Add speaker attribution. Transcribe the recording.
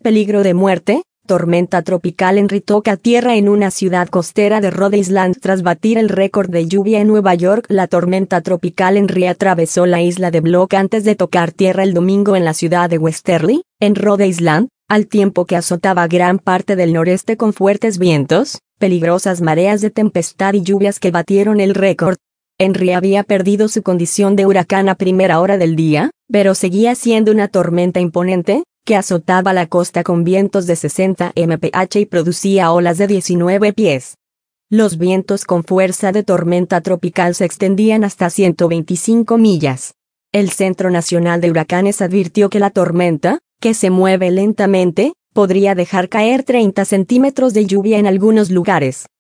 Speaker 1: Peligro de muerte. Tormenta tropical Henry toca tierra en una ciudad costera de Rhode Island tras batir el récord de lluvia en Nueva York. La tormenta tropical Henry atravesó la isla de Block antes de tocar tierra el domingo en la ciudad de Westerly, en Rhode Island, al tiempo que azotaba gran parte del noreste con fuertes vientos, peligrosas mareas de tempestad y lluvias que batieron el récord. Henry había perdido su condición de huracán a primera hora del día, pero seguía siendo una tormenta imponente, que azotaba la costa con vientos de 60 mph y producía olas de 19 pies. Los vientos con fuerza de tormenta tropical se extendían hasta 125 millas. El Centro Nacional de Huracanes advirtió que la tormenta, que se mueve lentamente, podría dejar caer 30 centímetros de lluvia en algunos lugares.